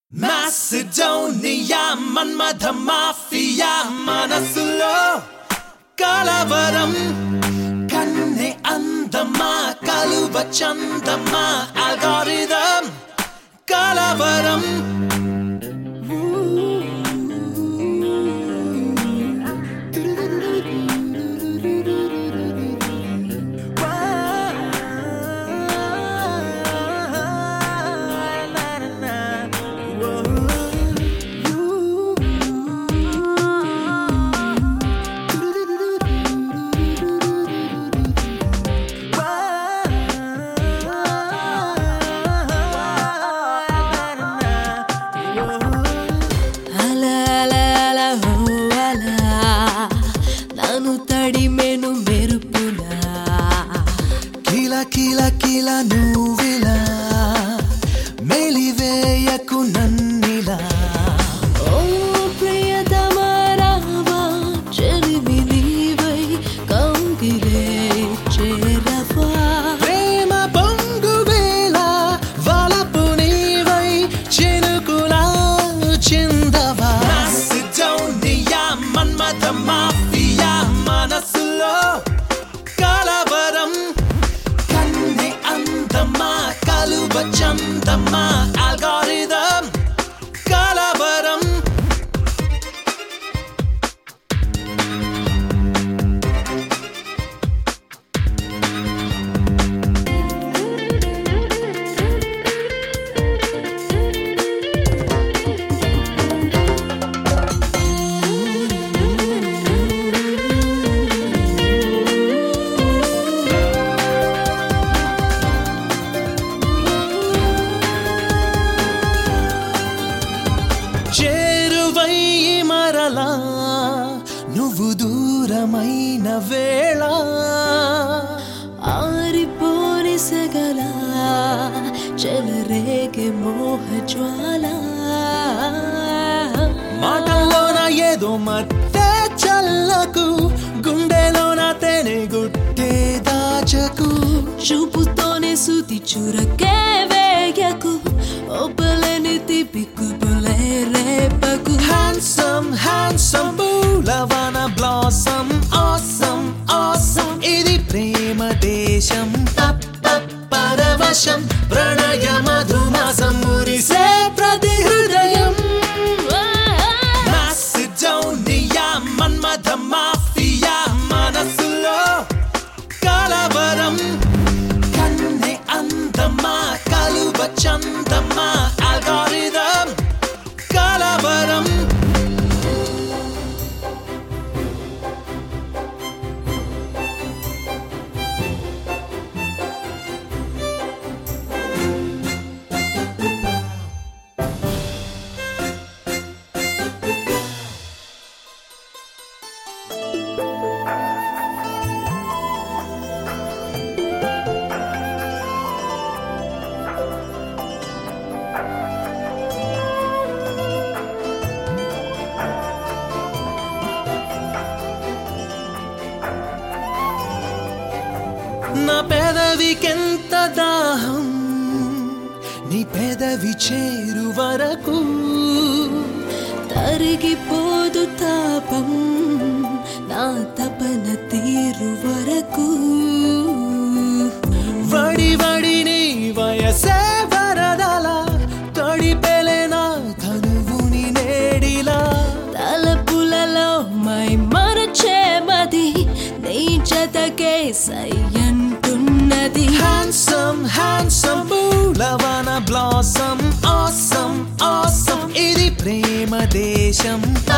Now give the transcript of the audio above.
Macedonia Manmadha Mafia Manasulo Kalavaram Kanne Andama Kaluva Chandama Algorithm Kalavaram Kila kila nuvila meliveyaku nannila Oh priyatama rava chelimi neevai kaungile cherava prema pongu vela valapu neevai chinukula chindava Macedonia Manmadha Mafia Manasulo Kalavaram Kaluva Chandama Algorithm Kalavaram చేరువై మరలా నువ్వు దూరమైన వేళ ఆరిపోని సగల చెలరేగే మోహ జ్వాల మాటల్లోన ఏదో మత్తే చల్లకు గుండెలోన తేనె గుట్టే దాచకు చూపుతోనే సుతి చురకే వేయకు ఒప్పలేని తిపికు రేపకు Handsome, handsome పూలవన blossom awesome, awesome ఇది ప్రేమ దేశం పరవశం ప్రణయ మధుమాసం మురిసే ప్రతి హృదయం Macedonia Manmadha Mafia మనసులో కలవరం కన్నె అందమా కలువ చందమా algorithm Kalavaram నా పెదవికెంత దాహం నీ పెదవి చేరు వరకు తరిగిపోదు తాపం నా తపన తీరు వరకు వడి వడి నీ వయసే వరదల తడిపెలే నా తనువుని నేడిలా తలపులలో మై మరచే మది నీ జతకే సయ్యంటున్నది Handsome, handsome పూలవన blossom awesome, awesome ఇది ప్రేమ దేశం